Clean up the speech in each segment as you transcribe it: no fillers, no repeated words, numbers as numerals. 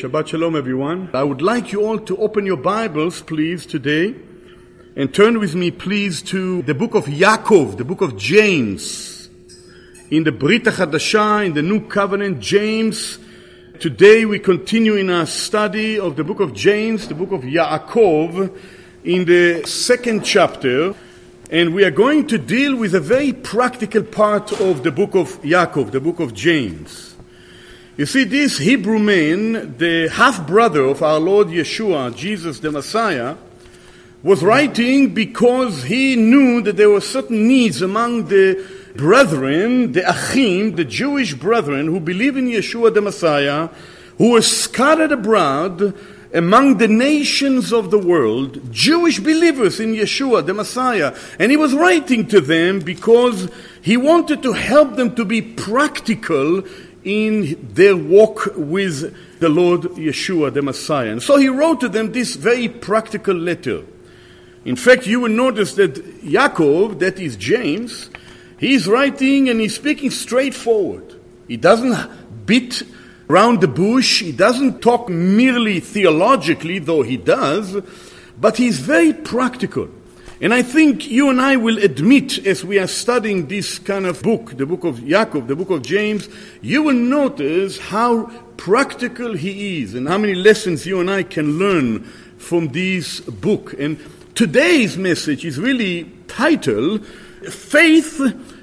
Shabbat Shalom, everyone. I would like you all to open your Bibles, please, today, and turn with me, please, to the book of Yaakov, the book of James. In the Brit HaChadashah, in the New Covenant, James. Today we continue in our study of the book of James, the book of Yaakov, in the second chapter. And we are going to deal with a very practical part of the book of Yaakov, the book of James. You see, this Hebrew man, the half-brother of our Lord Yeshua, Jesus the Messiah, was writing because he knew that there were certain needs among the brethren, the Achim, the Jewish brethren who believe in Yeshua the Messiah, who were scattered abroad among the nations of the world, Jewish believers in Yeshua the Messiah. And he was writing to them because he wanted to help them to be practical in their walk with the Lord Yeshua the Messiah. And so he wrote to them this very practical letter. In fact, you will notice that Yaakov, that is James, he's writing and he's speaking straightforward. He doesn't beat around the bush. He doesn't talk merely theologically, though he does, but he's very practical. And I think you and I will admit, as we are studying this kind of book, the book of Yaakov, the book of James, you will notice how practical he is and how many lessons you and I can learn from this book. And today's message is really titled, Faith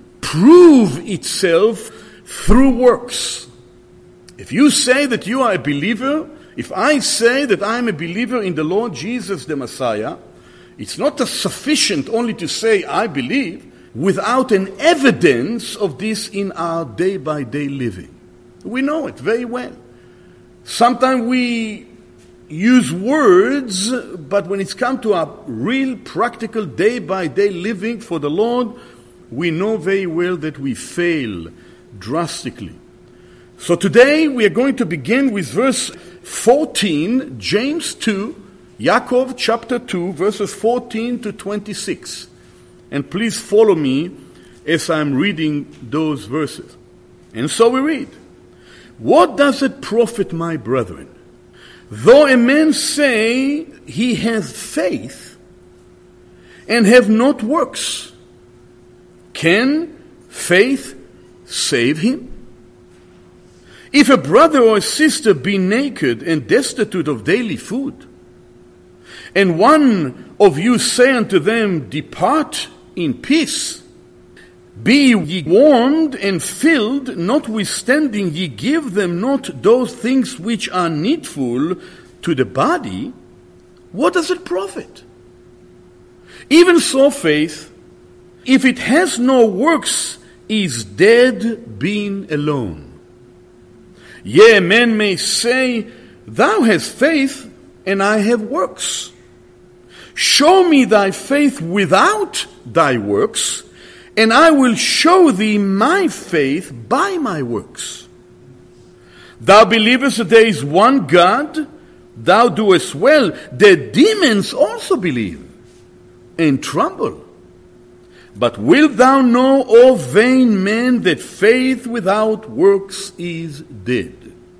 Prove Itself Through Works. If you say that you are a believer, if I say that I am a believer in the Lord Jesus the Messiah, it's not sufficient only to say I believe without an evidence of this in our day-by-day living. We know it very well. Sometimes we use words, but when it's come to our real practical day-by-day living for the Lord, we know very well that we fail drastically. So today we are going to begin with verse 14, James 2, Yaakov chapter 2, verses 14 to 26. And please follow me as I'm reading those verses. And so we read, What does it profit, my brethren, though a man say he has faith and have not works? Can faith save him? If a brother or a sister be naked and destitute of daily food, and one of you say unto them, Depart in peace, be ye warmed and filled, notwithstanding ye give them not those things which are needful to the body, what does it profit? Even so faith, if it has no works, is dead being alone. Yea, a man may say, Thou hast faith, and I have works. Show me thy faith without thy works, and I will show thee my faith by my works. Thou believest that there is one God, thou doest well. The demons also believe, and tremble. But wilt thou know, O vain man, that faith without works is dead?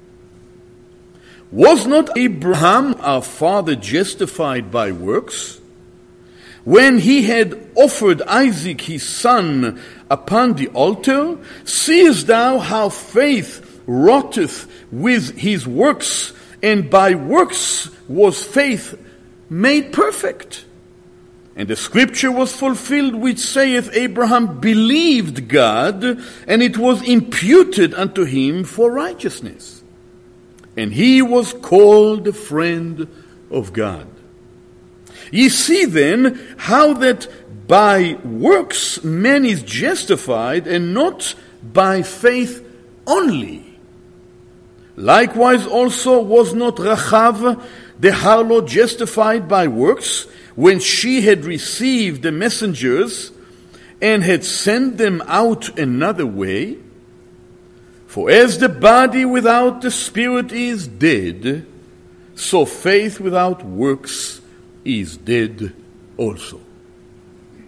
Was not Abraham our father justified by works, when he had offered Isaac his son upon the altar? Seest thou how faith wroughteth with his works, and by works was faith made perfect? And the scripture was fulfilled which saith, Abraham believed God, and it was imputed unto him for righteousness. And he was called the friend of God. Ye see then how that by works man is justified, and not by faith only. Likewise also was not Rachav the harlot justified by works, when she had received the messengers and had sent them out another way? For as the body without the spirit is dead, so faith without works is dead also.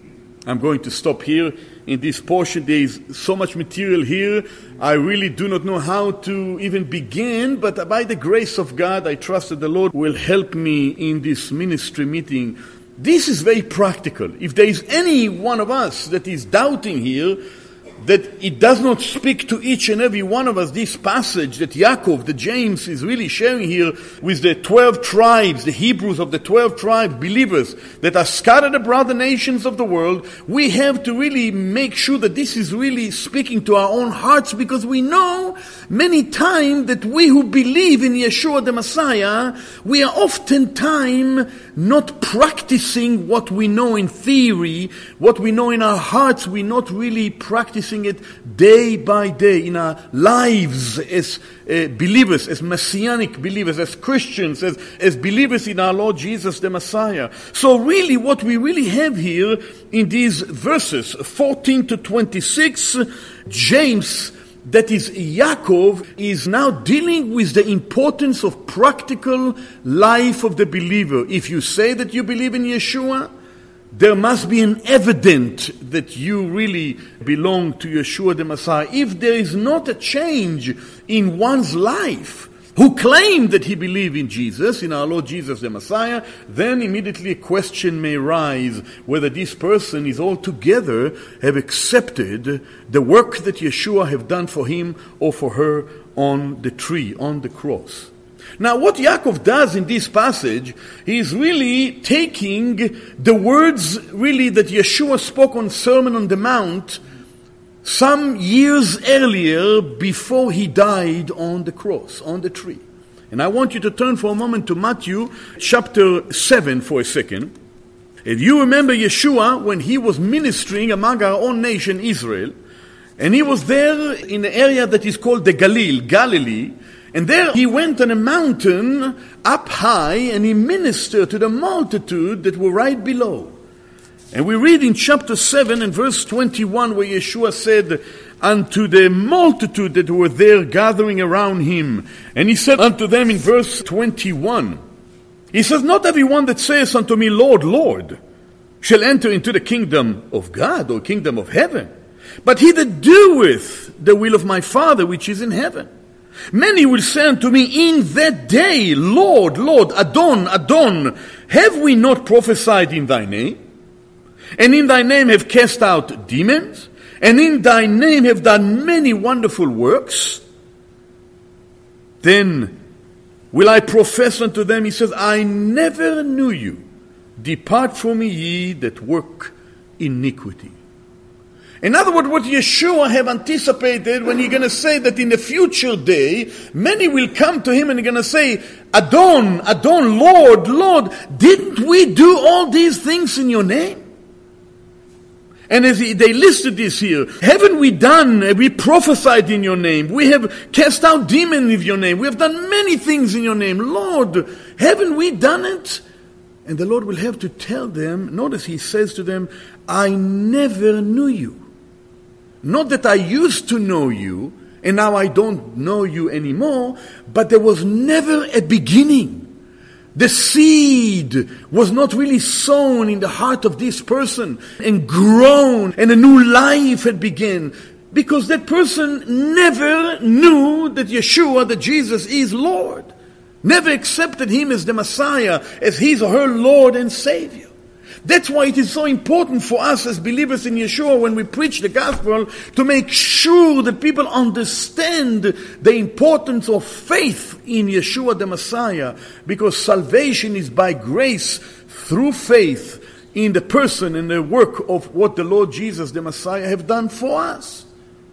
I'm going to stop here in this portion. There is so much material here. I really do not know how to even begin, but by the grace of God, I trust that the Lord will help me in this ministry meeting. This is very practical. If there is any one of us that is doubting here, that it does not speak to each and every one of us, this passage that Yaakov, that James is really sharing here with the 12 tribes, the Hebrews of the 12 tribes, believers that are scattered abroad the nations of the world, we have to really make sure that this is really speaking to our own hearts, because we know many times that we who believe in Yeshua the Messiah, we are oftentimes not practicing what we know in theory, what we know in our hearts, we're not really practicing it day by day in our lives as believers, as Messianic believers, as Christians, as believers in our Lord Jesus the Messiah. So really what we really have here in these verses 14 to 26, James, that is Yaakov, is now dealing with the importance of practical life of the believer. If you say that you believe in Yeshua, there must be an evidence that you really belong to Yeshua the Messiah. If there is not a change in one's life, who claim that he believes in Jesus, in our Lord Jesus the Messiah, then immediately a question may arise whether this person is altogether have accepted the work that Yeshua have done for him or for her on the tree, on the cross. Now what Yaakov does in this passage, he is really taking the words really that Yeshua spoke on Sermon on the Mount some years earlier before he died on the cross, on the tree. And I want you to turn for a moment to Matthew chapter 7 for a second. If you remember Yeshua when he was ministering among our own nation Israel, and he was there in the area that is called the Galilee, and there he went on a mountain up high and he ministered to the multitude that were right below. And we read in chapter 7 and verse 21 where Yeshua said unto the multitude that were there gathering around him, and he said unto them in verse 21, he says, not everyone that saith unto me, Lord, Lord, shall enter into the kingdom of God or kingdom of heaven, but he that doeth the will of my Father which is in heaven. Many will say unto me in that day, Lord, Lord, Adon, Adon, have we not prophesied in thy name? And in thy name have cast out demons? And in thy name have done many wonderful works? Then will I profess unto them, he says, I never knew you. Depart from me, ye that work iniquity. In other words, what Yeshua have anticipated when he's going to say that in the future day, many will come to him and they're going to say, Adon, Adon, Lord, Lord, didn't we do all these things in your name? And as they listed this here, haven't we done, we prophesied in your name, we have cast out demons in your name, we have done many things in your name. Lord, haven't we done it? And the Lord will have to tell them, notice he says to them, I never knew you. Not that I used to know you, and now I don't know you anymore, but there was never a beginning. The seed was not really sown in the heart of this person and grown, and a new life had begun, because that person never knew that Yeshua, that Jesus is Lord. Never accepted him as the Messiah, as his or her Lord and Savior. That's why it is so important for us as believers in Yeshua when we preach the gospel to make sure that people understand the importance of faith in Yeshua the Messiah, because salvation is by grace through faith in the person and the work of what the Lord Jesus the Messiah have done for us.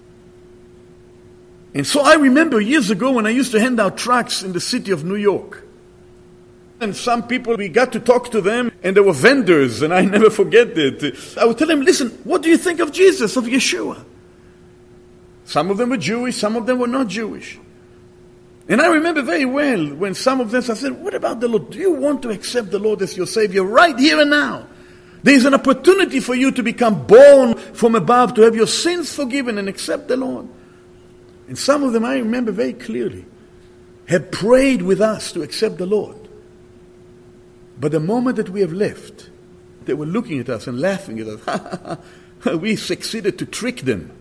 And so I remember years ago when I used to hand out tracts in the city of New York. And some people, we got to talk to them, and there were vendors, and I never forget it. I would tell them, listen, what do you think of Jesus, of Yeshua? Some of them were Jewish, some of them were not Jewish. And I remember very well when some of them, I said, what about the Lord? Do you want to accept the Lord as your Savior right here and now? There is an opportunity for you to become born from above, to have your sins forgiven and accept the Lord. And some of them, I remember very clearly, had prayed with us to accept the Lord. But the moment that we have left, They were looking at us and laughing at us. We succeeded to trick them.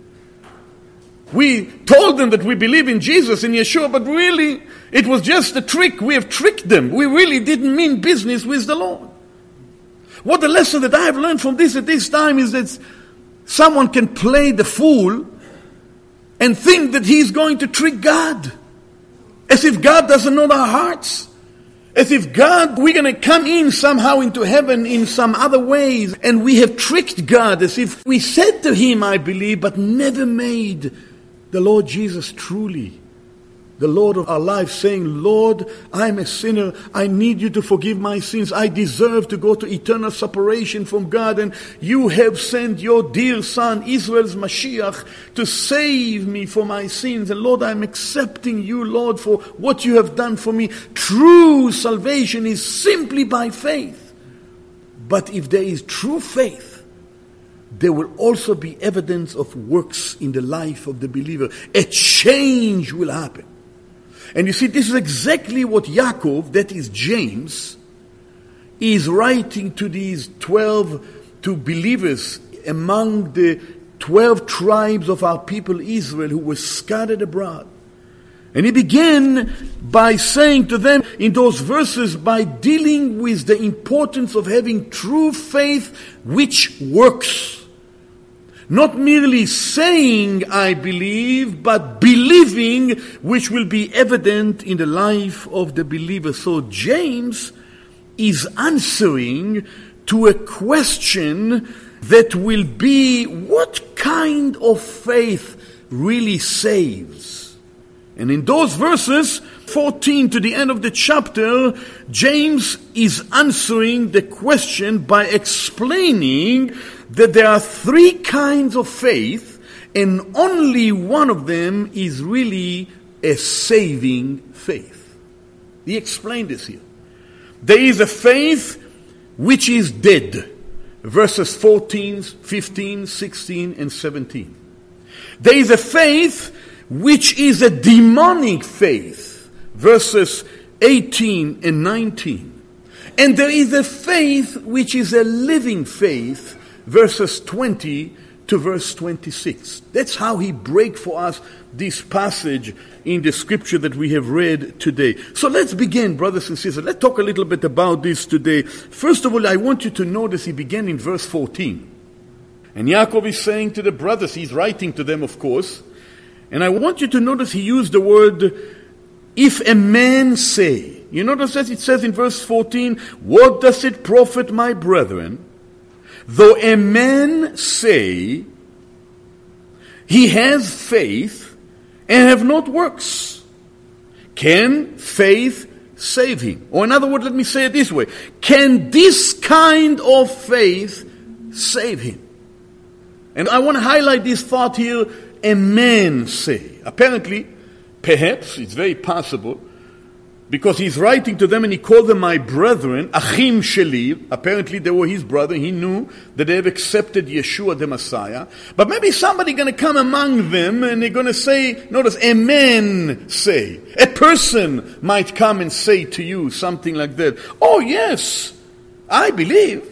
We told them that we believe in Jesus and Yeshua, but really it was just a trick. We have tricked them. We really didn't mean business with the Lord. What the lesson that I have learned from this at this time is that someone can play the fool and think that he's going to trick God. As if God doesn't know our hearts. As if we're going to come in somehow into heaven in some other ways. And we have tricked God as if we said to Him, I believe, but never made the Lord Jesus truly the Lord of our life, saying, Lord, I'm a sinner. I need you to forgive my sins. I deserve to go to eternal separation from God. And you have sent your dear Son, Israel's Mashiach, to save me for my sins. And Lord, I'm accepting you, Lord, for what you have done for me. True salvation is simply by faith. But if there is true faith, there will also be evidence of works in the life of the believer. A change will happen. And you see, this is exactly what Yaakov, that is James, is writing to these 12 believers among the 12 tribes of our people Israel who were scattered abroad. And he began by saying to them in those verses, by dealing with the importance of having true faith which works. Not merely saying, I believe, but believing, which will be evident in the life of the believer. So James is answering to a question that will be, what kind of faith really saves? And in those verses, 14 to the end of the chapter, James is answering the question by explaining that there are three kinds of faith, and only one of them is really a saving faith. He explained this here. There is a faith which is dead, verses 14, 15, 16, and 17. There is a faith which is a demonic faith, verses 18 and 19. And there is a faith which is a living faith, verses 20 to verse 26. That's how he breaks for us this passage in the scripture that we have read today. So let's begin, brothers and sisters. Let's talk a little bit about this today. First of all, I want you to notice he began in verse 14. And Yaakov is saying to the brothers, he's writing to them, of course, and I want you to notice he used the word, if a man say. You notice that it says in verse 14, what does it profit, my brethren, though a man say he has faith and have not works? Can faith save him? Or in other words, let me say it this way. Can this kind of faith save him? And I want to highlight this thought here, a man say. Apparently, perhaps, it's very possible, because he's writing to them and he called them my brethren, Achim Sheli. Apparently they were his brother. He knew that they have accepted Yeshua the Messiah. But maybe somebody going to come among them and they're going to say, notice, a man say. A person might come and say to you something like that. Oh yes, I believe.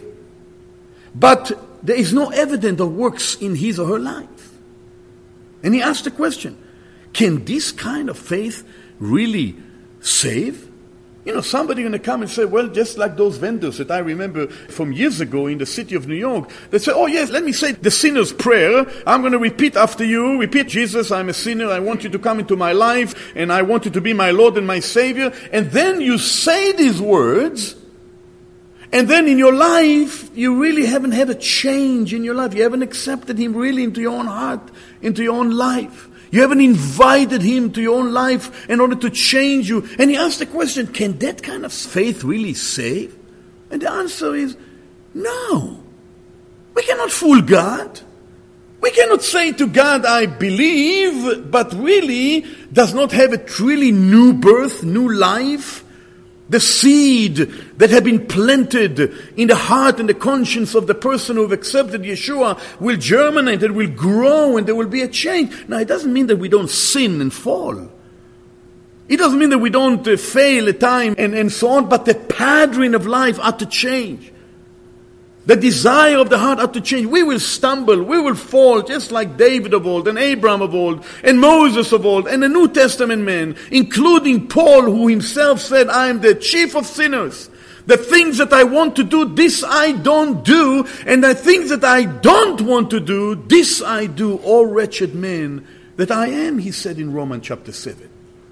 But there is no evidence of works in his or her life. And he asked the question, can this kind of faith really save? You know, somebody going to come and say, well, just like those vendors that I remember from years ago in the city of New York, they say, oh yes, let me say the sinner's prayer. I'm going to repeat after you. Repeat, Jesus, I'm a sinner. I want you to come into my life and I want you to be my Lord and my Savior. And then you say these words, and then in your life, you really haven't had a change in your life. You haven't accepted Him really into your own heart, into your own life. You haven't invited Him to your own life in order to change you. And he asked the question, can that kind of faith really save? And the answer is, no. We cannot fool God. We cannot say to God, I believe, but really does not have a truly new birth, new life. The seed that had been planted in the heart and the conscience of the person who have accepted Yeshua will germinate, it will grow, and there will be a change. Now, it doesn't mean that we don't sin and fall. It doesn't mean that we don't fail at time and so on, but the pattern of life ought to change. The desire of the heart ought to change. We will stumble, we will fall, just like David of old, and Abraham of old, and Moses of old, and the New Testament men, including Paul, who himself said, I am the chief of sinners. The things that I want to do, this I don't do, and the things that I don't want to do, this I do. O wretched man that I am, he said in Romans chapter 7.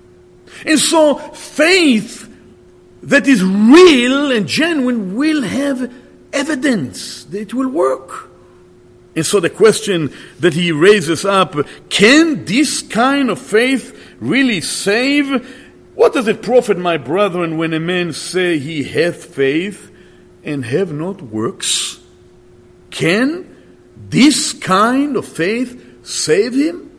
And so, faith that is real and genuine will have evidence that it will work. And so the question that he raises up, can this kind of faith really save? What does it profit, my brethren, when a man say he hath faith and have not works? Can this kind of faith save him?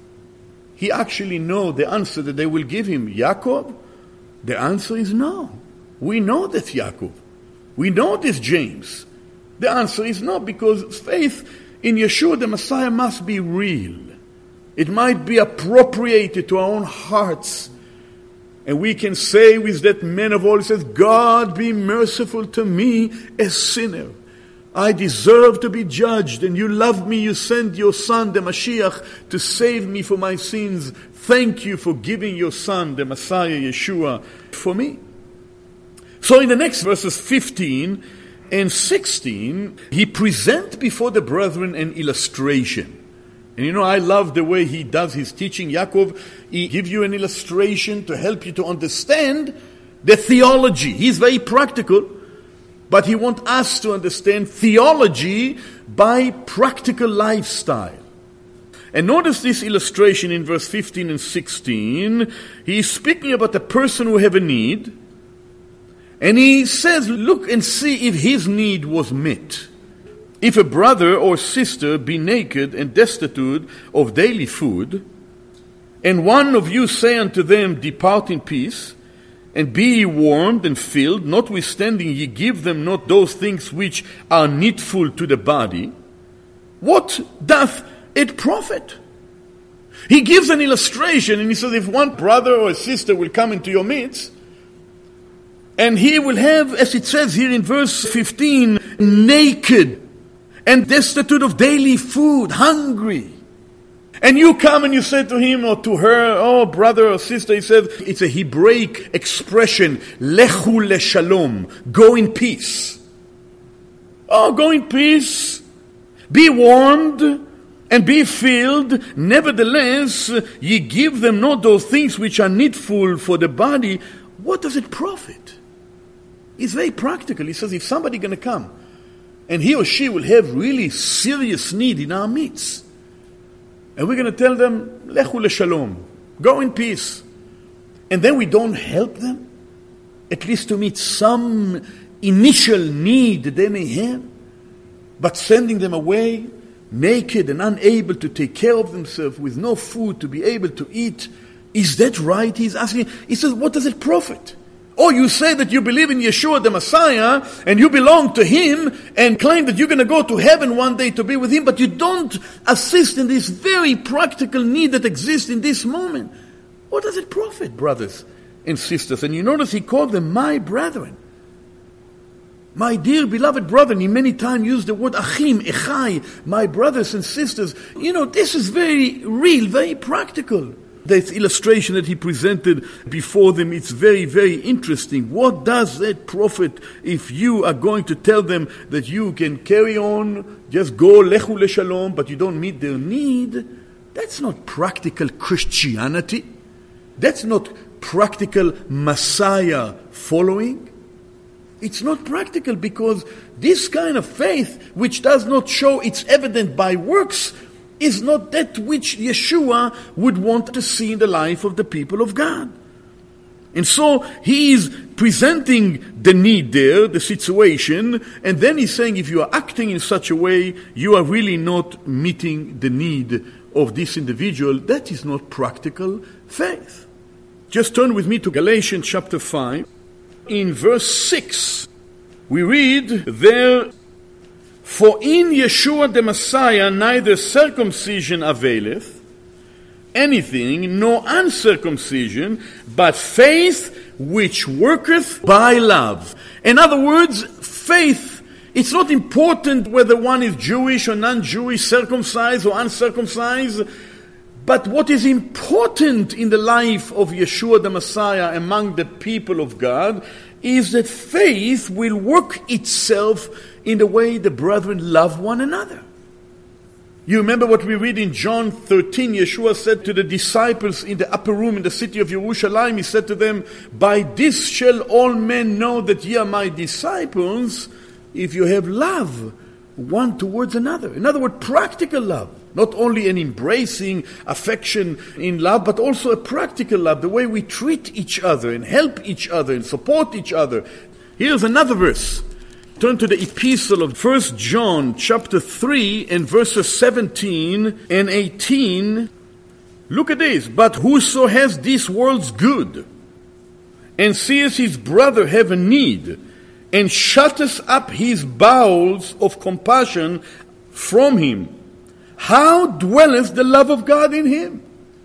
He actually knows the answer that they will give him. Yaakov? The answer is no. We know that Yaakov. We know this James. The answer is no, because faith in Yeshua the Messiah must be real. It might be appropriated to our own hearts. And we can say with that man of old, he says, God be merciful to me, a sinner. I deserve to be judged, and you love me, you sent your son, the Mashiach, to save me for my sins. Thank you for giving your son, the Messiah, Yeshua, for me. So in the next verses 15 and 16, he presents before the brethren an illustration. And I love the way he does his teaching. Yaakov, he gives you an illustration to help you to understand the theology. He's very practical, but he wants us to understand theology by practical lifestyle. And notice this illustration in verse 15 and 16. He's speaking about a person who have a need, and he says, look and see if his need was met. If a brother or sister be naked and destitute of daily food, and one of you say unto them, depart in peace, and be ye warmed and filled, notwithstanding ye give them not those things which are needful to the body, what doth it profit? He gives an illustration, and he says, if one brother or sister will come into your midst, and he will have, as it says here in verse 15, naked and destitute of daily food, hungry. And you come and you say to him or to her, oh brother or sister, he said, it's a Hebraic expression, lechu leshalom, go in peace. Oh, go in peace, be warmed and be filled. Nevertheless, ye give them not those things which are needful for the body. What does it profit? It's very practical. He says, if somebody going to come, and he or she will have really serious need in our midst, and we're going to tell them, lechu leshalom, go in peace, and then we don't help them, at least to meet some initial need that they may have, but sending them away naked and unable to take care of themselves, with no food to be able to eat, is that right? He's asking. He says, what does it profit? Or you say that you believe in Yeshua the Messiah and you belong to Him and claim that you're going to go to heaven one day to be with Him, but you don't assist in this very practical need that exists in this moment. What does it profit, brothers and sisters? And you notice he called them my brethren. My dear beloved brethren. He many times used the word achim, echai, my brothers and sisters. This is very real, very practical. That illustration that he presented before them, it's very, very interesting. What does that profit if you are going to tell them that you can carry on, just go lechu leshalom, but you don't meet their need? That's not practical Christianity. That's not practical Messiah following. It's not practical, because this kind of faith, which does not show it's evident by works, is not that which Yeshua would want to see in the life of the people of God. And so he is presenting the need there, the situation, and then he's saying if you are acting in such a way, you are really not meeting the need of this individual. That is not practical faith. Just turn with me to Galatians chapter 5. In verse 6, we read there, for in Yeshua the Messiah neither circumcision availeth anything, nor uncircumcision, but faith which worketh by love. In other words, faith It's not important whether one is Jewish or non-Jewish, circumcised or uncircumcised. But what is important in the life of Yeshua the Messiah among the people of God is that faith will work itself in the way the brethren love one another. You remember what we read in John 13. Yeshua said to the disciples in the upper room in the city of Jerusalem, he said to them, "By this shall all men know that ye are my disciples, if you have love one towards another." In other words, practical love. Not only an embracing affection in love, but also a practical love, the way we treat each other and help each other and support each other. Here's another verse. Turn to the epistle of 1 John chapter 3 and verses 17 and 18. Look at this. "But whoso has this world's good, and seeth his brother have a need, and shutteth up his bowels of compassion from him, how dwelleth the love of God in him?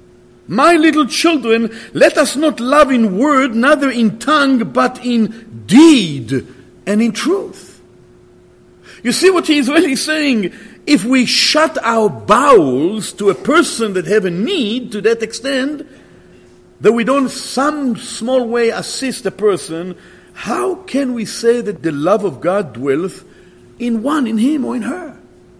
My little children, let us not love in word, neither in tongue, but in deed and in truth." You see what he is really saying? If we shut our bowels to a person that have a need to that extent, that we don't some small way assist a person, how can we say that the love of God dwelleth in one, in him or in her?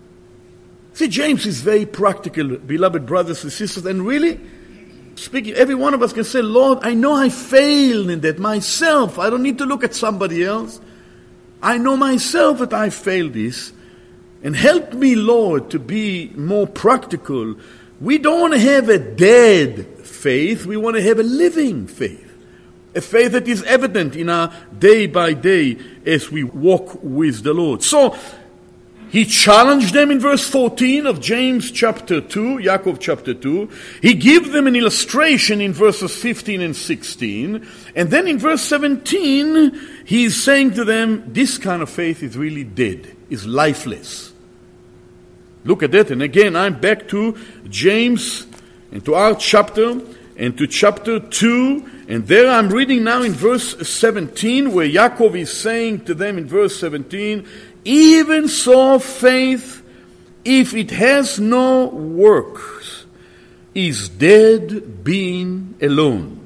See, James is very practical, beloved brothers and sisters, and really, speaking, every one of us can say, "Lord, I know I failed in that myself. I don't need to look at somebody else. I know myself that I failed this. And help me, Lord, to be more practical." We don't want to have a dead faith. We want to have a living faith. A faith that is evident in our day by day as we walk with the Lord. So, he challenged them in verse 14 of James chapter 2, Yaakov chapter 2. He gave them an illustration in verses 15 and 16. And then in verse 17, he is saying to them, this kind of faith is really dead, is lifeless. Look at that. And again, I'm back to James and to our chapter and to chapter 2. And there I'm reading now in verse 17, where Yaakov is saying to them in verse 17, "Even so faith, if it has no works, is dead being alone."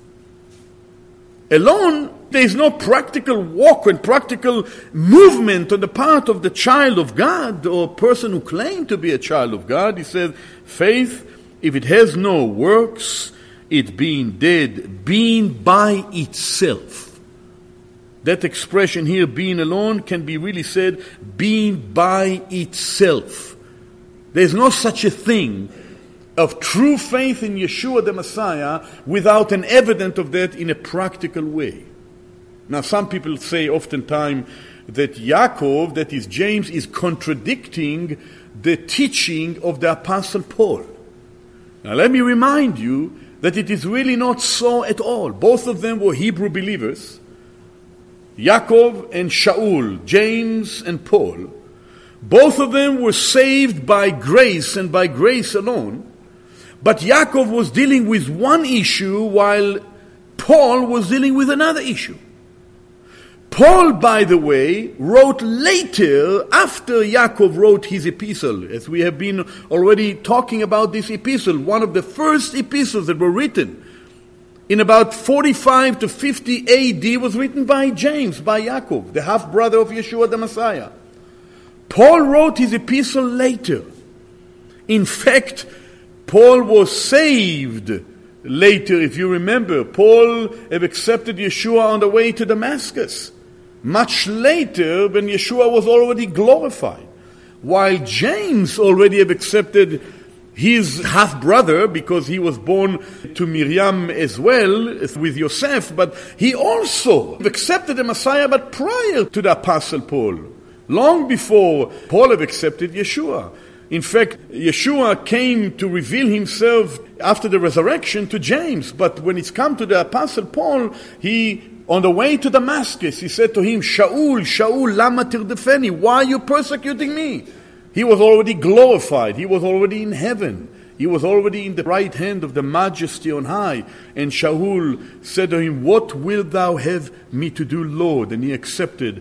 Alone, there is no practical walk and practical movement on the part of the child of God or person who claims to be a child of God. He says, faith, if it has no works, it being dead, being by itself. That expression here, being alone, can be really said, being by itself. There's no such a thing of true faith in Yeshua the Messiah without an evidence of that in a practical way. Now, some people say oftentimes that Yaakov, that is James, is contradicting the teaching of the Apostle Paul. Now, let me remind you that it is really not so at all. Both of them were Hebrew believers. Yaakov and Shaul, James and Paul, both of them were saved by grace and by grace alone. But Yaakov was dealing with one issue while Paul was dealing with another issue. Paul, by the way, wrote later after Yaakov wrote his epistle, as we have been already talking about this epistle, one of the first epistles that were written in about 45 to 50 AD was written by James, by Yaakov, the half-brother of Yeshua the Messiah. Paul wrote his epistle later. In fact, Paul was saved later, if you remember. Paul had accepted Yeshua on the way to Damascus, much later when Yeshua was already glorified. While James already had accepted his half-brother, because he was born to Miriam as well, with Yosef, but he also accepted the Messiah, but prior to the Apostle Paul, long before Paul had accepted Yeshua. In fact, Yeshua came to reveal himself after the resurrection to James, but when it's come to the Apostle Paul, on the way to Damascus, he said to him, "Shaul, Shaul, lama tirdefeni? Why are you persecuting me?" He was already glorified. He was already in heaven. He was already in the right hand of the Majesty on high. And Shaul said to him, "What wilt thou have me to do, Lord?" And he accepted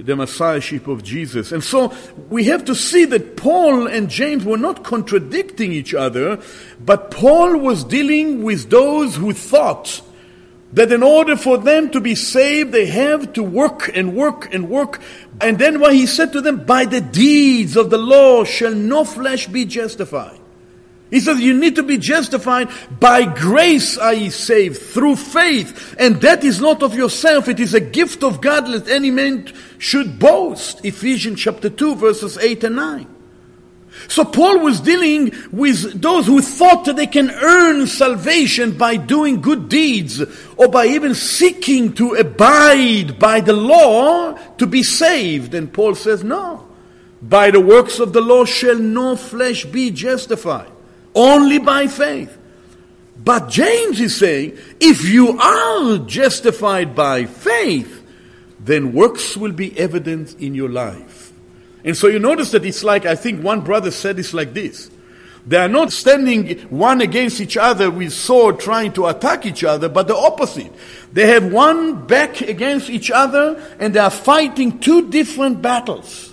the Messiahship of Jesus. And so we have to see that Paul and James were not contradicting each other, but Paul was dealing with those who thought that in order for them to be saved, they have to work and work and work. And then what he said to them, by the deeds of the law shall no flesh be justified. He says you need to be justified. By grace are ye saved, through faith. And that is not of yourself, it is a gift of God, lest any man should boast. Ephesians chapter 2, verses 8 and 9. So Paul was dealing with those who thought that they can earn salvation by doing good deeds, or by even seeking to abide by the law to be saved. And Paul says, no. By the works of the law shall no flesh be justified. Only by faith. But James is saying, if you are justified by faith, then works will be evident in your life. And so you notice that it's like, I think one brother said it's like this. They are not standing one against each other with sword trying to attack each other, but the opposite. They have one back against each other and they are fighting two different battles.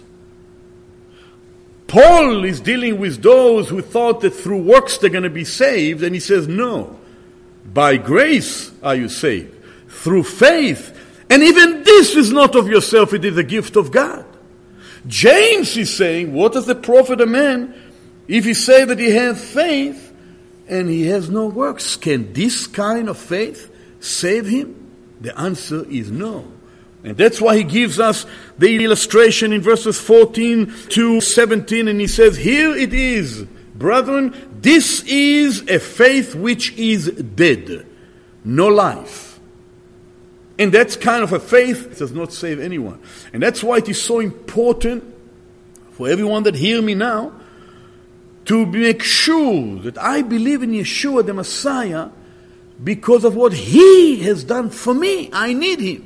Paul is dealing with those who thought that through works they're going to be saved, and he says, no. By grace are you saved, through faith. And even this is not of yourself, it is a gift of God. James is saying, what does it profit a man if he say that he has faith and he has no works? Can this kind of faith save him? The answer is no. And that's why he gives us the illustration in verses 14 to 17. And he says, here it is, brethren, this is a faith which is dead, no life. And that's kind of a faith that does not save anyone. And that's why it is so important for everyone that hear me now to make sure that I believe in Yeshua the Messiah because of what He has done for me. I need Him.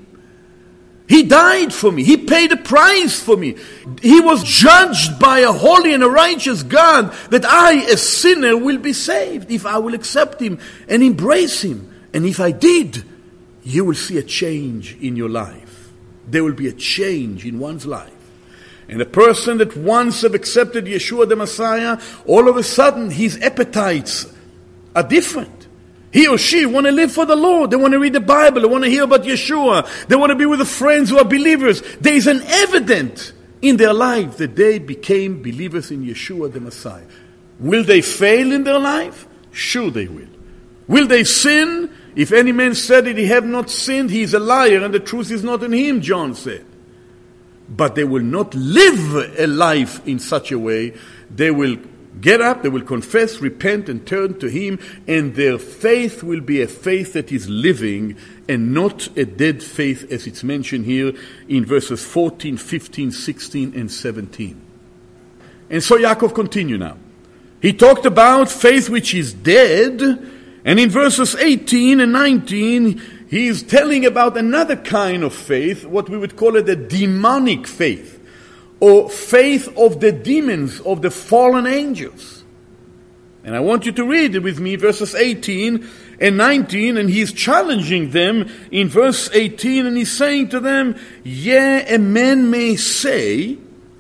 He died for me. He paid a price for me. He was judged by a holy and a righteous God that I, a sinner, will be saved if I will accept Him and embrace Him. And if I did, you will see a change in your life. There will be a change in one's life. And a person that once have accepted Yeshua the Messiah, all of a sudden his appetites are different. He or she want to live for the Lord. They want to read the Bible. They want to hear about Yeshua. They want to be with the friends who are believers. There is an evidence in their life that they became believers in Yeshua the Messiah. Will they fail in their life? Sure they will. Will they sin? If any man said that he have not sinned, he is a liar and the truth is not in him, John said. But they will not live a life in such a way. They will get up, they will confess, repent, and turn to Him, and their faith will be a faith that is living and not a dead faith as it's mentioned here in verses 14, 15, 16, and 17. And so Yaakov continue now. He talked about faith which is dead, and in verses 18 and 19, he is telling about another kind of faith, what we would call it a demonic faith, or faith of the demons, of the fallen angels. And I want you to read it with me, verses 18 and 19, and he's challenging them in verse 18, and he's saying to them, yea, a man may say,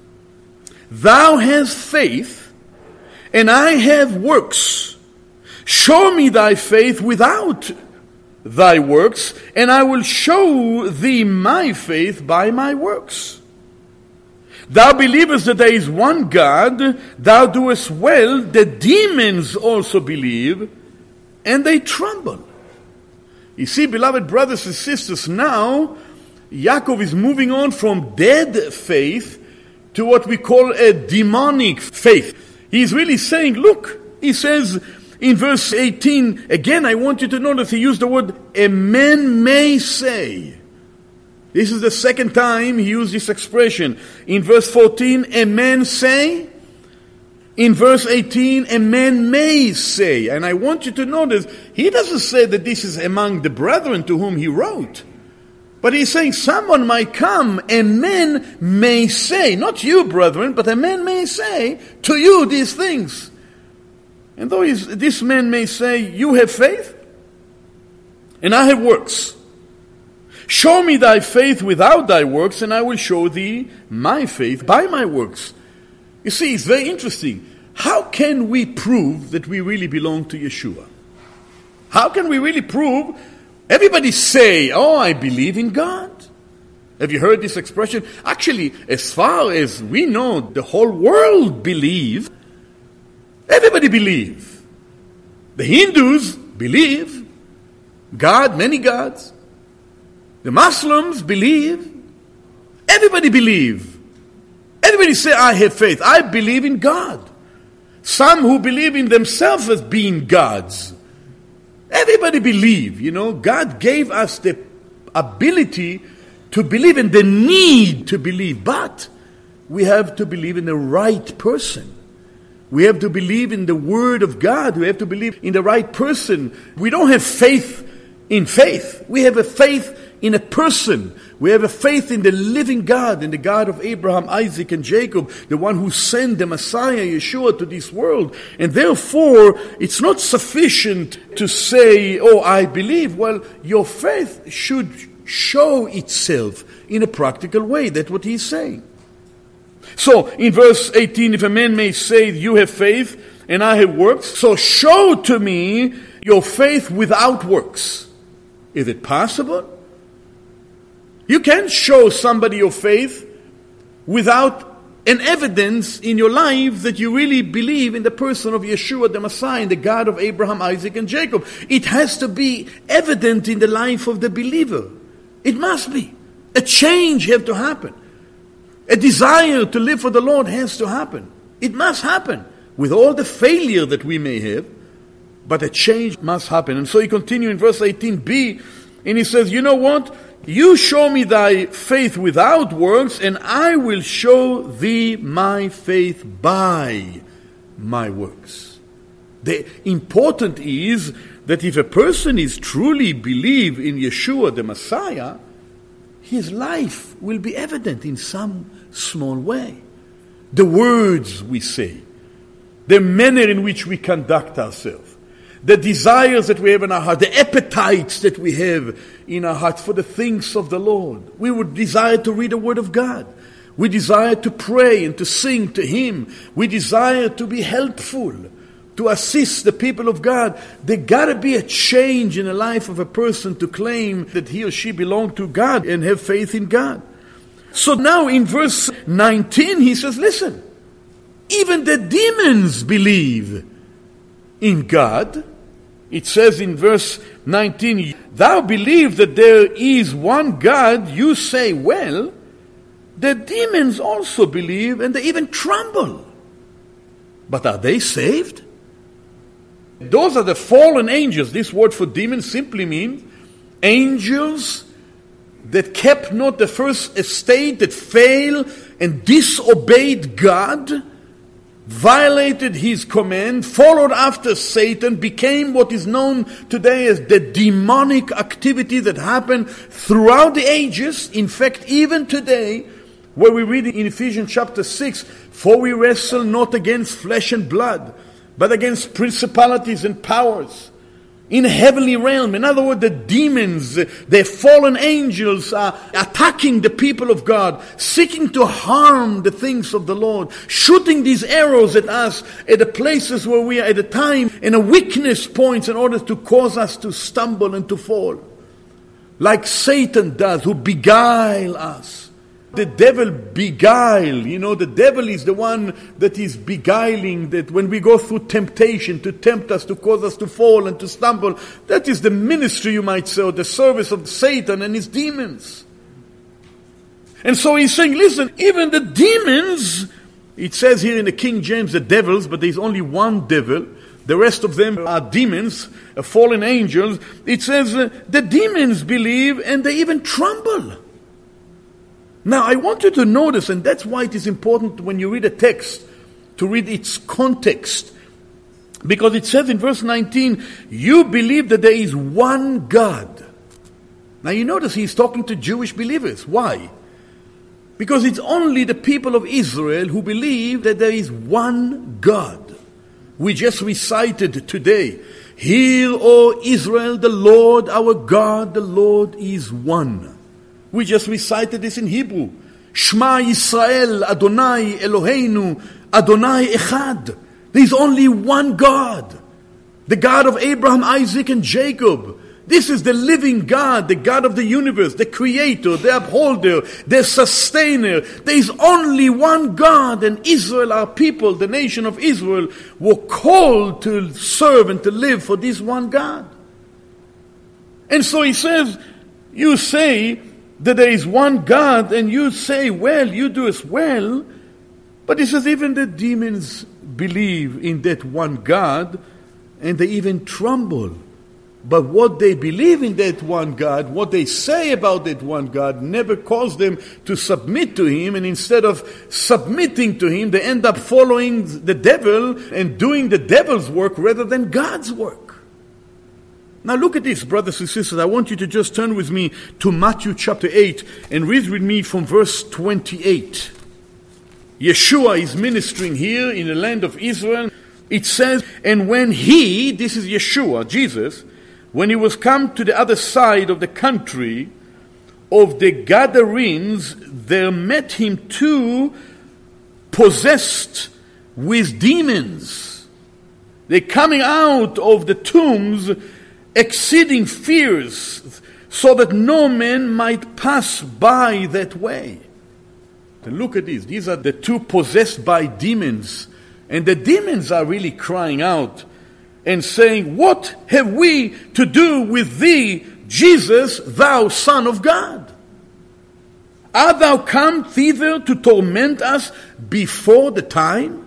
thou hast faith, and I have works. Show me thy faith without thy works, and I will show thee my faith by my works. Thou believest that there is one God, thou doest well, the demons also believe, and they tremble. You see, beloved brothers and sisters, now Yaakov is moving on from dead faith to what we call a demonic faith. He's really saying, look, he says in verse 18, again I want you to notice he used the word, a man may say. This is the second time he used this expression. In verse 14, a man say. In verse 18, a man may say. And I want you to notice, he doesn't say that this is among the brethren to whom he wrote. But he's saying someone might come, a man may say, not you brethren, but a man may say to you these things. And though this man may say, you have faith, and I have works. Show me thy faith without thy works, and I will show thee my faith by my works. You see, it's very interesting. How can we prove that we really belong to Yeshua? How can we really prove? Everybody say, oh, I believe in God. Have you heard this expression? Actually, as far as we know, the whole world believes. Everybody believes. The Hindus believe. God, many gods. The Muslims believe. Everybody believe. Everybody say, I have faith. I believe in God. Some who believe in themselves as being gods. Everybody believe, God gave us the ability to believe and the need to believe. But we have to believe in the right person. We have to believe in the Word of God. We have to believe in the right person. We don't have faith in faith. We have a faith in a person. We have a faith in the living God, in the God of Abraham, Isaac, and Jacob, the one who sent the Messiah, Yeshua, to this world. And therefore, it's not sufficient to say, oh, I believe. Well, your faith should show itself in a practical way. That's what he's saying. So, in verse 18, if a man may say, you have faith, and I have works, so show to me your faith without works. Is it possible? You can't show somebody your faith without an evidence in your life that you really believe in the person of Yeshua the Messiah, the God of Abraham, Isaac, and Jacob. It has to be evident in the life of the believer. It must be. A change has to happen. A desire to live for the Lord has to happen. It must happen with all the failure that we may have, but a change must happen. And so he continues in verse 18b, and he says, you know what? You show me thy faith without works, and I will show thee my faith by my works. The important is that if a person is truly believe in Yeshua the Messiah, his life will be evident in some small way. The words we say, the manner in which we conduct ourselves, the desires that we have in our heart, the appetites that we have in our hearts for the things of the Lord. We would desire to read the Word of God. We desire to pray and to sing to Him. We desire to be helpful, to assist the people of God. There got to be a change in the life of a person to claim that he or she belongs to God and have faith in God. So now in verse 19 he says, listen, even the demons believe in God. It says in verse 19, thou believe that there is one God, you say, well, the demons also believe and they even tremble. But are they saved? Those are the fallen angels. This word for demons simply means angels that kept not the first estate, that failed and disobeyed God, violated His command, followed after Satan, became what is known today as the demonic activity that happened throughout the ages. In fact, even today, where we read in Ephesians chapter 6, for we wrestle not against flesh and blood, but against principalities and powers in heavenly realm. In other words, the demons, the fallen angels are attacking the people of God, seeking to harm the things of the Lord, shooting these arrows at us at the places where we are at a time and a weakness points in order to cause us to stumble and to fall. Like Satan does, who beguile us. The devil beguile. The devil is the one that is beguiling, that when we go through temptation, to tempt us, to cause us to fall and to stumble. That is the ministry, you might say, or the service of Satan and his demons. And so he's saying, listen, even the demons, it says here in the King James, the devils, but there's only one devil. The rest of them are demons, fallen angels. It says the demons believe and they even tremble. Now, I want you to notice, and that's why it is important when you read a text, to read its context. Because it says in verse 19, you believe that there is one God. Now, you notice he's talking to Jewish believers. Why? Because it's only the people of Israel who believe that there is one God. We just recited today, hear, O Israel, the Lord our God, the Lord is one. We just recited this in Hebrew. Shema Yisrael, Adonai Eloheinu, Adonai Echad. There's only one God. The God of Abraham, Isaac, and Jacob. This is the living God, the God of the universe, the creator, the upholder, the sustainer. There is only one God, and Israel, our people, the nation of Israel, were called to serve and to live for this one God. And so he says, you say that there is one God, and you say, well, you do as well. But he says, even the demons believe in that one God, and they even tremble. But what they believe in that one God, what they say about that one God, never caused them to submit to Him. And instead of submitting to Him, they end up following the devil and doing the devil's work rather than God's work. Now look at this, brothers and sisters. I want you to just turn with me to Matthew chapter 8 and read with me from verse 28. Yeshua is ministering here in the land of Israel. It says, and when He, this is Yeshua, Jesus, when He was come to the other side of the country of the Gadarenes, there met Him two possessed with demons. They're coming out of the tombs, exceeding fierce, so that no man might pass by that way. And look at this. These are the two possessed by demons. And the demons are really crying out and saying, what have we to do with thee, Jesus, thou Son of God? Art thou come thither to torment us before the time?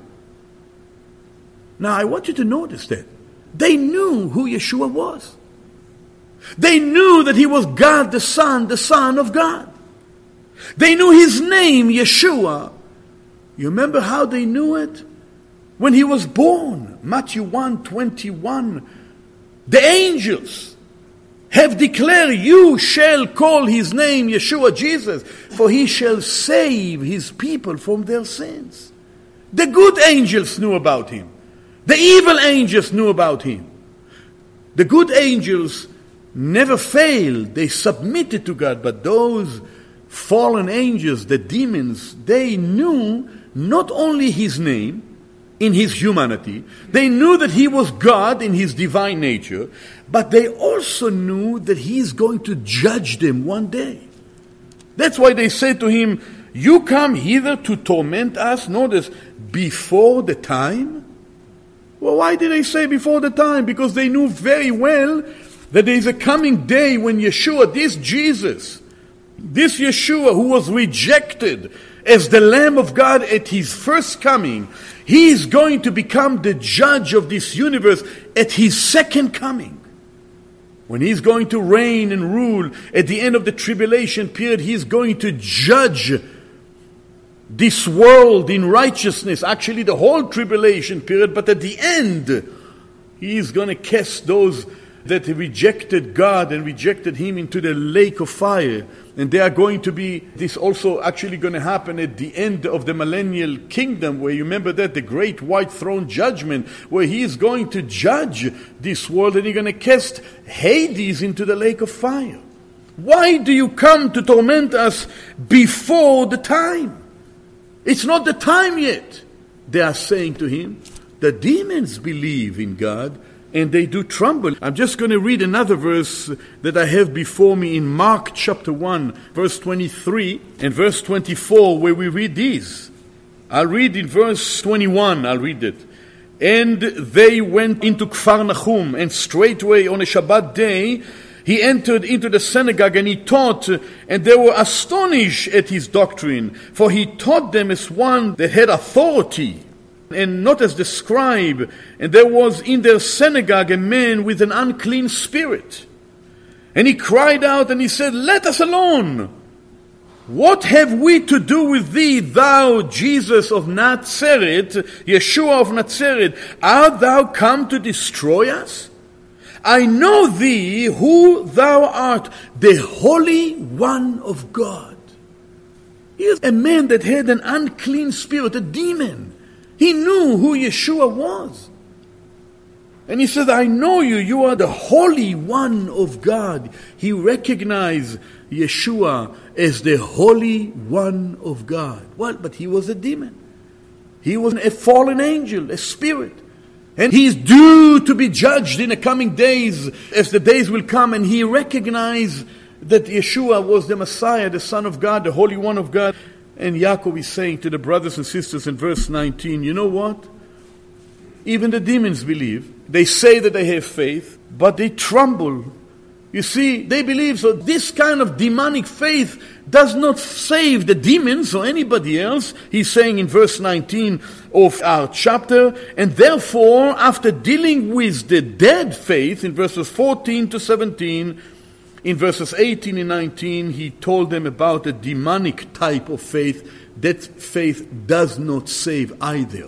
Now I want you to notice that. They knew who Yeshua was. They knew that He was God the Son of God. They knew His name, Yeshua. You remember how they knew it? When He was born, Matthew 1:21, the angels have declared, you shall call His name Yeshua, Jesus, for He shall save His people from their sins. The good angels knew about Him. The evil angels knew about Him. The good angels never failed. They submitted to God. But those fallen angels, the demons, they knew not only His name, in His humanity, they knew that He was God in His divine nature, but they also knew that He is going to judge them one day. That's why they said to Him, you come hither to torment us, notice, before the time? Well, why did they say before the time? Because they knew very well that there is a coming day when Yeshua, this Jesus, this Yeshua who was rejected as the Lamb of God at His first coming, He is going to become the judge of this universe at His second coming. When He's going to reign and rule at the end of the tribulation period, He's going to judge this world in righteousness. Actually, the whole tribulation period, but at the end, He is going to cast those that rejected God and rejected Him into the lake of fire. And they are going to be, this also actually going to happen at the end of the millennial kingdom, where you remember that, the great white throne judgment, where He is going to judge this world and He's going to cast Hades into the lake of fire. Why do you come to torment us before the time? It's not the time yet. They are saying to Him, the demons believe in God, and they do tremble. I'm just going to read another verse that I have before me in Mark chapter 1, verse 23 and verse 24, where we read these. I'll read in verse 21, I'll read it. And they went into Kfar Nahum, and straightway on a Shabbat day, He entered into the synagogue and He taught, and they were astonished at His doctrine, for He taught them as one that had authority, and not as the scribe. And there was in their synagogue a man with an unclean spirit. And he cried out and he said, let us alone. What have we to do with thee, thou Jesus of Nazareth, Yeshua of Nazareth? Art thou come to destroy us? I know thee who thou art, the Holy One of God. Here's a man that had an unclean spirit, a demon. He knew who Yeshua was. And he said, I know you, you are the Holy One of God. He recognized Yeshua as the Holy One of God. Well, but he was a demon. He was a fallen angel, a spirit. And he is due to be judged in the coming days, as the days will come. And he recognized that Yeshua was the Messiah, the Son of God, the Holy One of God. And Yaakov is saying to the brothers and sisters in verse 19, you know what? Even the demons believe. They say that they have faith, but they tremble. You see, they believe. So this kind of demonic faith does not save the demons or anybody else. He's saying in verse 19 of our chapter, and therefore, after dealing with the dead faith in verses 14 to 17, in verses 18 and 19, he told them about a demonic type of faith. That faith does not save either.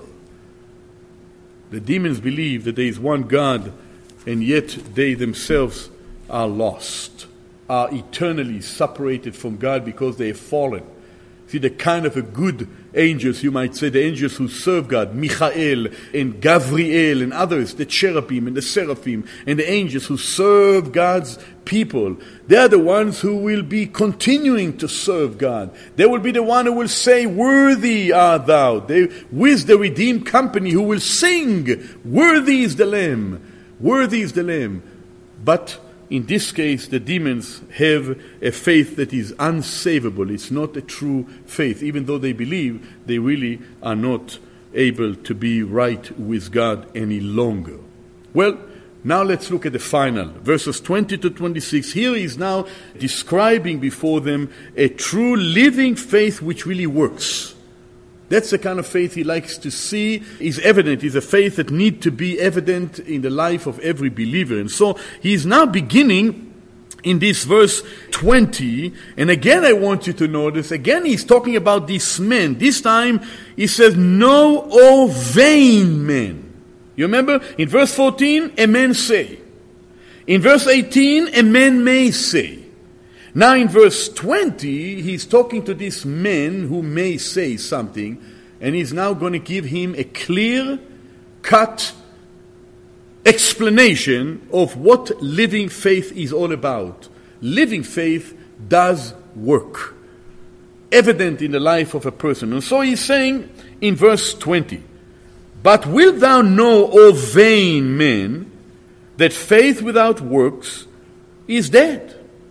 The demons believe that there is one God, and yet they themselves are lost, are eternally separated from God because they have fallen. See, the kind of a good angels, you might say, the angels who serve God, Michael and Gabriel and others, the cherubim and the seraphim, and the angels who serve God's people, they are the ones who will be continuing to serve God. They will be the one who will say, worthy art thou. They, with the redeemed company, who will sing, worthy is the Lamb, worthy is the Lamb. But in this case, the demons have a faith that is unsavable. It's not a true faith. Even though they believe, they really are not able to be right with God any longer. Well, now let's look at the final. Verses 20 to 26. Here he is now describing before them a true living faith which really works. That's the kind of faith he likes to see is evident. It's a faith that needs to be evident in the life of every believer. And so he's now beginning in this verse 20. And again, I want you to notice, again, he's talking about these men. This time, he says, "Know, O vain men." You remember? In verse 14, a man say. In verse 18, a man may say. Now in verse 20, he's talking to this man who may say something, and he's now going to give him a clear-cut explanation of what living faith is all about. Living faith does work, evident in the life of a person. And so he's saying in verse 20, "But wilt thou know, O vain man, that faith without works is dead?"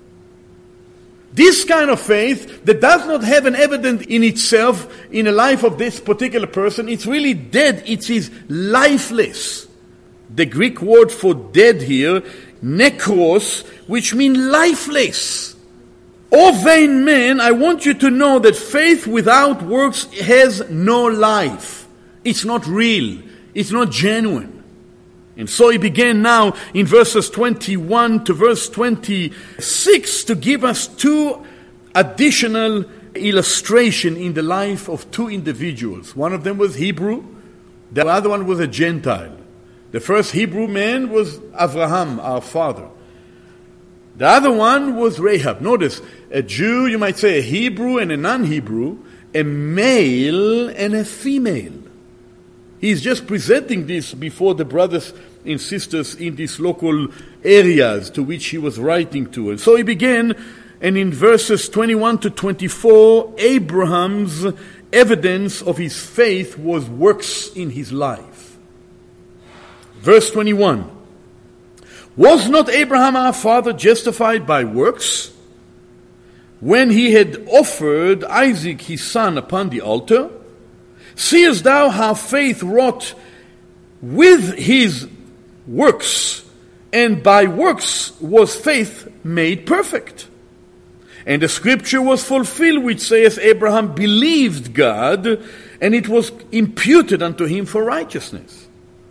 This kind of faith that does not have an evidence in itself in the life of this particular person, it's really dead. It is lifeless. The Greek word for dead here, nekros, which means lifeless. O vain man, I want you to know that faith without works has no life. It's not real. It's not genuine. And so he began now in verses 21 to verse 26 to give us two additional illustrations in the life of two individuals. One of them was Hebrew, the other one was a Gentile. The first Hebrew man was Abraham, our father. The other one was Rahab. Notice, a Jew, you might say a Hebrew and a non-Hebrew, a male and a female. He's just presenting this before the brothers and sisters in these local areas to which he was writing to. And so he began, and in verses 21 to 24, Abraham's evidence of his faith was works in his life. Verse 21, "Was not Abraham our father justified by works, when he had offered Isaac his son upon the altar? Seest thou how faith wrought with his works, and by works was faith made perfect? And the scripture was fulfilled, which saith, Abraham believed God, and it was imputed unto him for righteousness.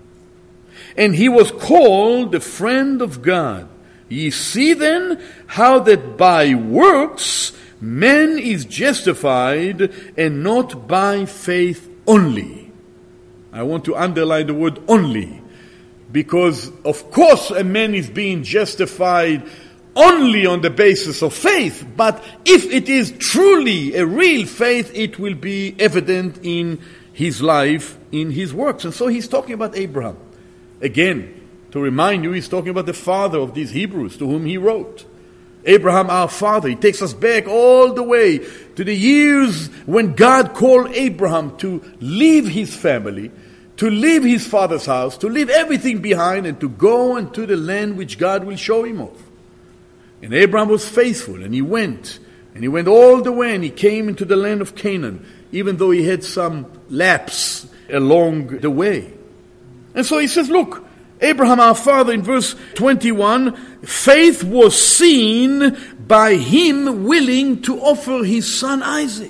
And he was called the friend of God. Ye see then how that by works man is justified, and not by faith only." I want to underline the word only, because of course a man is being justified only on the basis of faith, but if it is truly a real faith, it will be evident in his life, in his works. And so he's talking about Abraham. Again, to remind you, he's talking about the father of these Hebrews to whom he wrote. Abraham our father. He takes us back all the way to the years when God called Abraham to leave his family, to leave his father's house, to leave everything behind and to go into the land which God will show him of. And Abraham was faithful, and he went all the way, and he came into the land of Canaan, even though he had some lapse along the way. And so he says, look, Abraham our father, in verse 21, faith was seen by him willing to offer his son Isaac.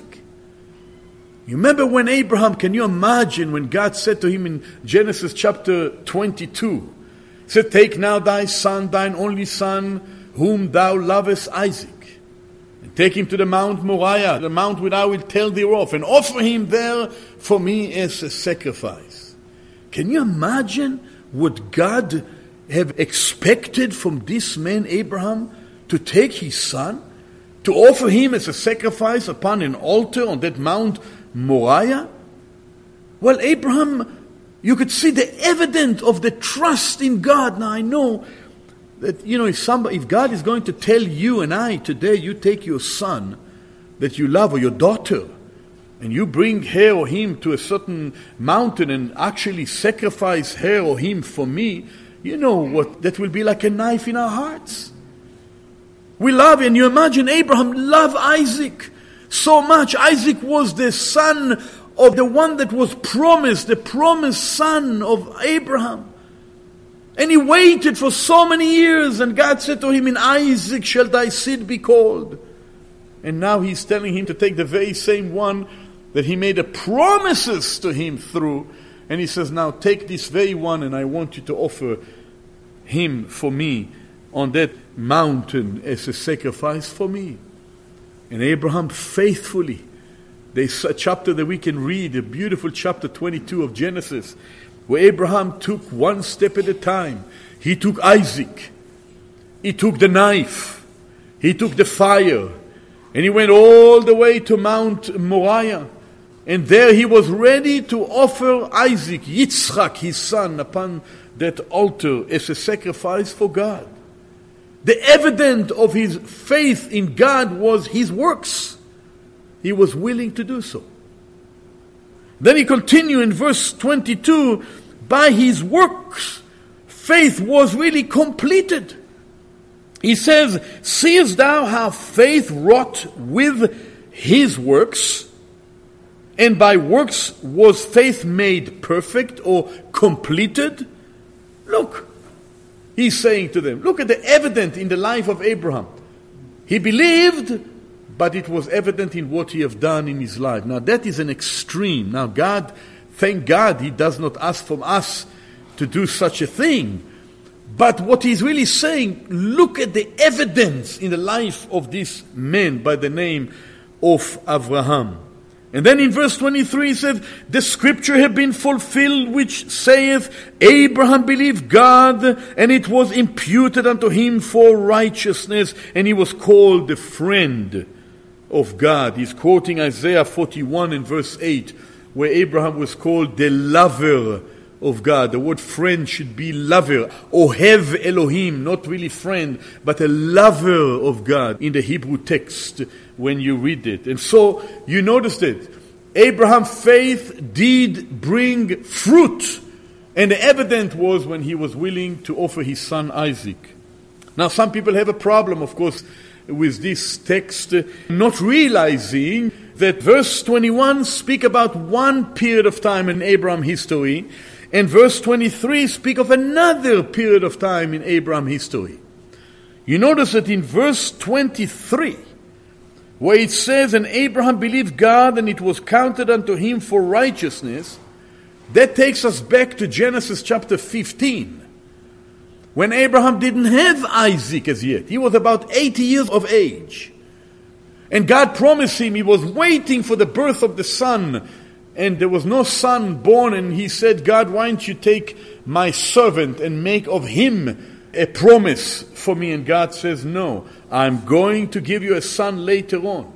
You remember when Abraham, can you imagine when God said to him in Genesis chapter 22, he said, take now thy son, thine only son, whom thou lovest, Isaac, and take him to the Mount Moriah, the mount which I will tell thee of, and offer him there for me as a sacrifice. Can you imagine would God have expected from this man Abraham to take his son, to offer him as a sacrifice upon an altar on that Mount Moriah? Well, Abraham, you could see the evidence of the trust in God. Now I know that, if God is going to tell you and I today, you take your son that you love or your daughter, and you bring her or him to a certain mountain and actually sacrifice her or him for me, you know what, that will be like a knife in our hearts. We love, and you imagine Abraham loved Isaac so much. Isaac was the son of the one that was promised, the promised son of Abraham. And he waited for so many years, and God said to him, in Isaac shall thy seed be called. And now he's telling him to take the very same one that he made the promises to him through. And he says, now take this very one, and I want you to offer him for me on that mountain as a sacrifice for me. And Abraham faithfully, there's a chapter that we can read, a beautiful chapter 22 of Genesis, where Abraham took one step at a time. He took Isaac, he took the knife, he took the fire, and he went all the way to Mount Moriah. And there he was ready to offer Isaac, Yitzchak, his son, upon that altar as a sacrifice for God. The evidence of his faith in God was his works. He was willing to do so. Then he continued in verse 22, by his works, faith was really completed. He says, seest thou how faith wrought with his works? And by works was faith made perfect or completed? Look, he's saying to them, look at the evidence in the life of Abraham. He believed, but it was evident in what he have done in his life. Now that is an extreme. Now God, thank God, he does not ask from us to do such a thing. But what he's really saying, look at the evidence in the life of this man by the name of Abraham. And then in verse 23 he said, the scripture have been fulfilled which saith, Abraham believed God, and it was imputed unto him for righteousness, and he was called the friend of God. He's quoting Isaiah 41 and verse 8, where Abraham was called the lover of God. The word friend should be lover. Ohev Elohim, not really friend, but a lover of God in the Hebrew text when you read it. And so you notice that Abraham's faith did bring fruit. And the evidence was when he was willing to offer his son Isaac. Now some people have a problem, of course, with this text, not realizing that verse 21 speak about one period of time in Abraham history, and verse 23 speak of another period of time in Abraham history. You notice that in verse 23, where it says, and Abraham believed God, and it was counted unto him for righteousness, that takes us back to Genesis chapter 15, when Abraham didn't have Isaac as yet. He was about 80 years of age. And God promised him, he was waiting for the birth of the son, and there was no son born, and he said, God, why don't you take my servant and make of him a promise for me? And God says, no, I'm going to give you a son later on.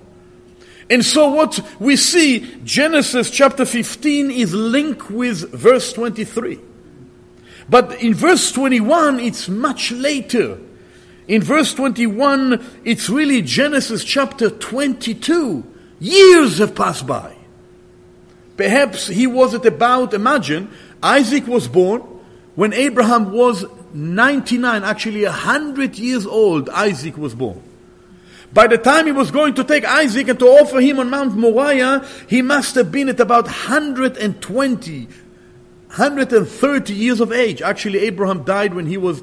And so what we see, Genesis chapter 15 is linked with verse 23. But in verse 21, it's much later. In verse 21, it's really Genesis chapter 22. Years have passed by. Perhaps he was at about, imagine, Isaac was born when Abraham was 99, actually 100 years old, Isaac was born. By the time he was going to take Isaac and to offer him on Mount Moriah, he must have been at about 130 years of age. Actually, Abraham died when he was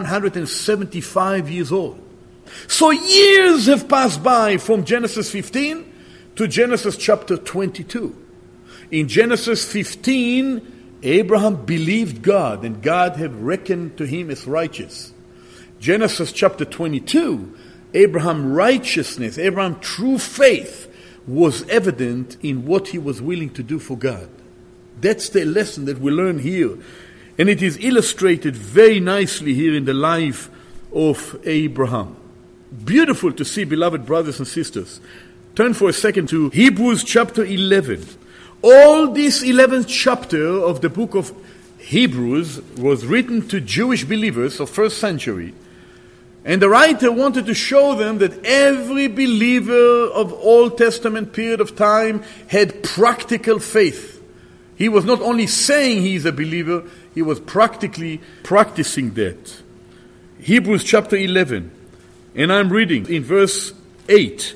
175 years old. So years have passed by from Genesis 15 to Genesis chapter 22. In Genesis 15, Abraham believed God, and God had reckoned to him as righteous. Genesis chapter 22, Abraham's righteousness, Abraham's true faith was evident in what he was willing to do for God. That's the lesson that we learn here. And it is illustrated very nicely here in the life of Abraham. Beautiful to see, beloved brothers and sisters. Turn for a second to Hebrews chapter 11. All this 11th chapter of the book of Hebrews was written to Jewish believers of first century. And the writer wanted to show them that every believer of Old Testament period of time had practical faith. He was not only saying he is a believer, he was practically practicing that. Hebrews chapter 11, and I'm reading in verse 8.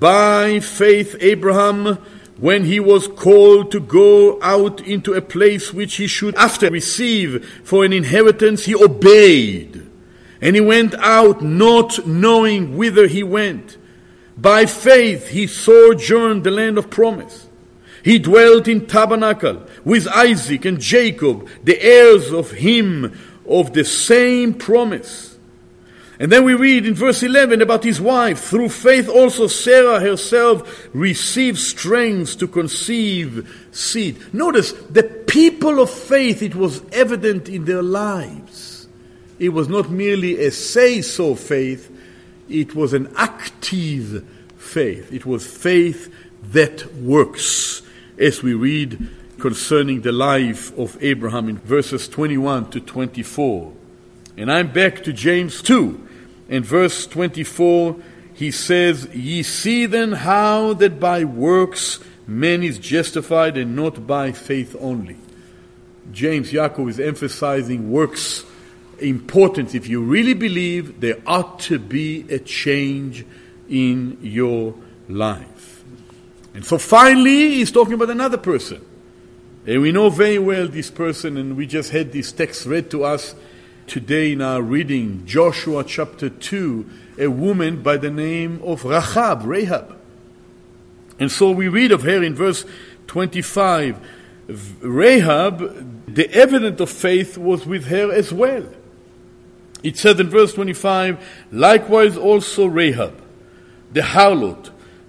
By faith Abraham, when he was called to go out into a place which he should after receive for an inheritance, he obeyed. And he went out not knowing whither he went. By faith he sojourned the land of promise. He dwelt in tabernacle with Isaac and Jacob, the heirs of him of the same promise. And then we read in verse 11 about his wife. Through faith also Sarah herself received strength to conceive seed. Notice, the people of faith, it was evident in their lives. It was not merely a say-so faith, it was an active faith. It was faith that works, as we read concerning the life of Abraham in verses 21 to 24. And I'm back to James 2. In verse 24, he says, Ye see then how that by works man is justified and not by faith only. James, Yaakov is emphasizing works importance. If you really believe, there ought to be a change in your life. And so finally, he's talking about another person. And we know very well this person, and we just had this text read to us today in our reading, Joshua chapter 2, a woman by the name of Rahab. And so we read of her in verse 25. Rahab, the evidence of faith was with her as well. It says in verse 25, likewise also Rahab, the harlot,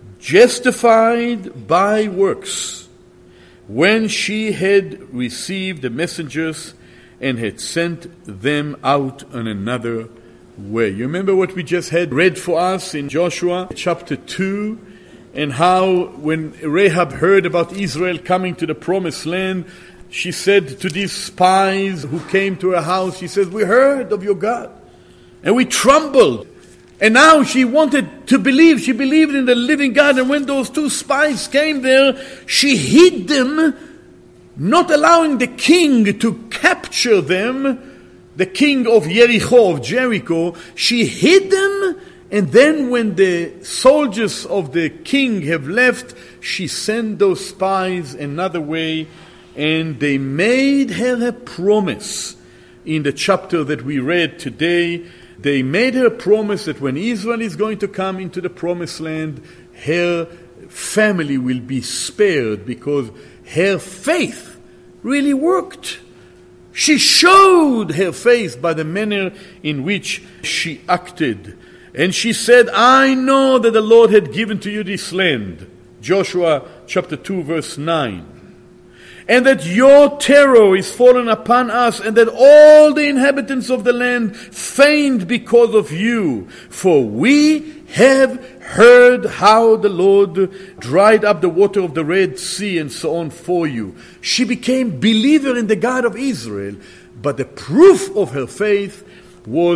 justified by works, when she had received the messengers and had sent them out on another way. You remember what we just had read for us in Joshua chapter 2, and how when Rahab heard about Israel coming to the promised land, she said to these spies who came to her house, she says, we heard of your God, and we trembled. And now she wanted to believe. She believed in the living God. And when those two spies came there, she hid them, not allowing the king to capture them, the king of Jericho. She hid them, and then when the soldiers of the king have left, she sent those spies another way, and they made her a promise. In the chapter that we read today, they made her a promise that when Israel is going to come into the promised land, her family will be spared because her faith really worked. She showed her faith by the manner in which she acted. And she said, I know that the Lord had given to you this land. Joshua chapter 2 verse 9. And that your terror is fallen upon us, and that all the inhabitants of the land faint because of you. For we have heard how the Lord dried up the water of the Red Sea and so on for you. She became believer in the God of Israel, but the proof of her faith was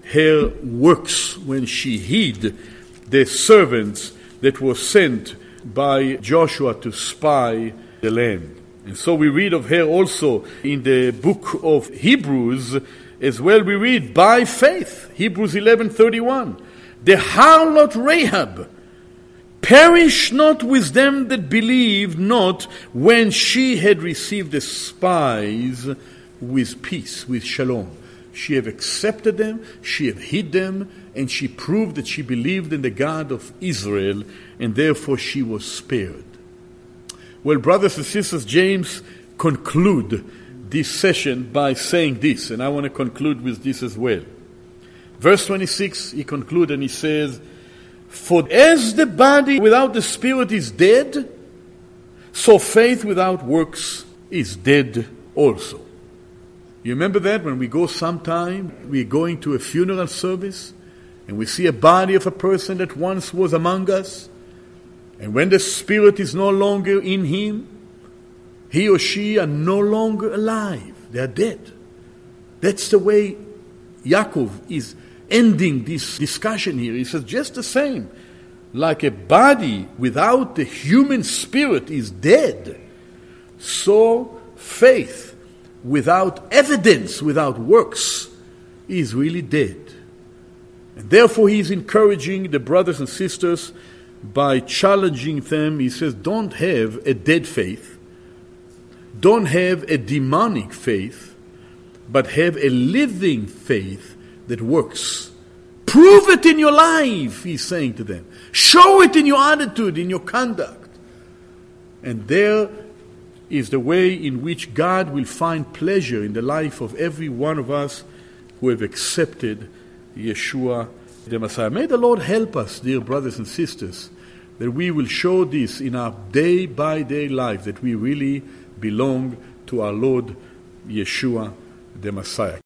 her works when she hid the servants that were sent by Joshua to spy the land. And so we read of her also in the book of Hebrews as well. We read, by faith, Hebrews 11:31, the harlot Rahab perished not with them that believed not, when she had received the spies with peace, with shalom. She have accepted them, she have hid them, and she proved that she believed in the God of Israel, and therefore she was spared. Well, brothers and sisters, James conclude this session by saying this, and I want to conclude with this as well. Verse 26, he concludes and he says, for as the body without the spirit is dead, so faith without works is dead also. You remember that when we go sometime, we're going to a funeral service, and we see a body of a person that once was among us, and when the spirit is no longer in him, he or she are no longer alive. They are dead. That's the way Yaakov is ending this discussion here. He says, just the same, like a body without the human spirit is dead, so faith without evidence, without works, is really dead. And therefore he is encouraging the brothers and sisters by challenging them. He says, don't have a dead faith, don't have a demonic faith, but have a living faith that works. Prove it in your life, he's saying to them. Show it in your attitude, in your conduct. And there is the way in which God will find pleasure in the life of every one of us who have accepted Yeshua the Messiah. May the Lord help us, dear brothers and sisters, that we will show this in our day-by-day life, that we really belong to our Lord Yeshua the Messiah.